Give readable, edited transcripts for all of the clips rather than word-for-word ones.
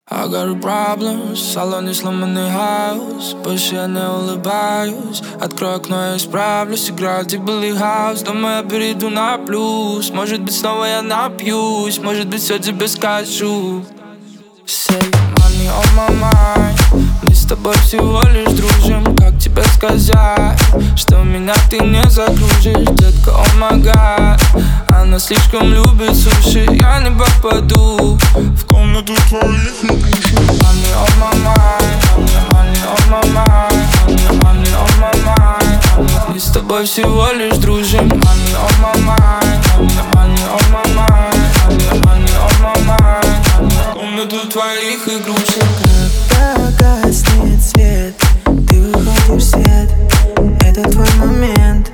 I got a problem, в салоне сломанный хаус. Больше я не улыбаюсь. Открой окно, я исправлюсь. Играет дебилый хаус. Думаю, я перейду на плюс. Может быть, снова я напьюсь. Может быть, все тебе скажу. Say money on my mind. Мы с тобой всего лишь дружим. Как тебе сказать, что меня ты не закружишь? Детка, oh my god. Она слишком любит суши. Я не попаду в комнату твоих игрушек. Money on my mind. Money on my mind. Money on my mind. Мы с тобой всего лишь дружим. Money on my mind. Money on my mind. Money on my mind. Комнату твоих игрушек. Когда гаснет свет, ты выходишь в свет. Это твой момент.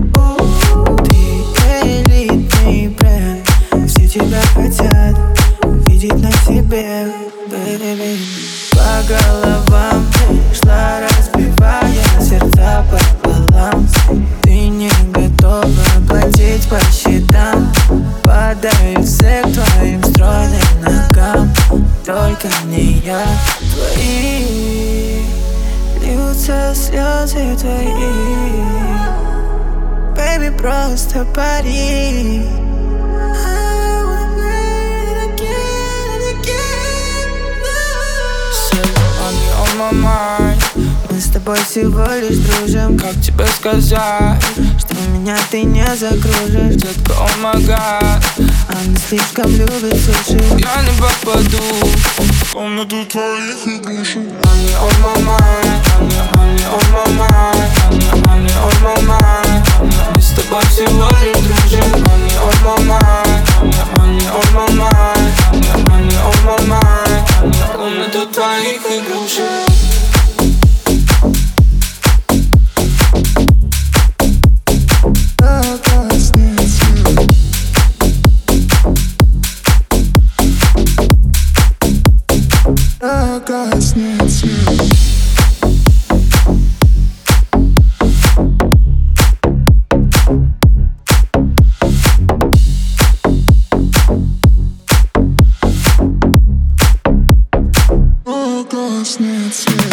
Ты элитный бренд. Все тебя хотят видеть на себе, baby. По головам ты шла, разбивая сердца пополам. Ты не готова платить по счетам. Поддаются к твоим стройным ногам. Только не я. Твои льются слезы твои. Baby, просто пари. On my mind. Мы с тобой всего лишь дружим. Как тебе сказать, что меня ты не закружишь? детка, oh my god. Она слишком любит суши. Я не попаду в комнату твоих игрушек. Money on my mind. Money on my mind. Money on my mind. Мы с тобой всего лишь дружим. Money on my mind. Money on my mind. Money on my mind. Комнату твоих игрушек. Гаснет свет.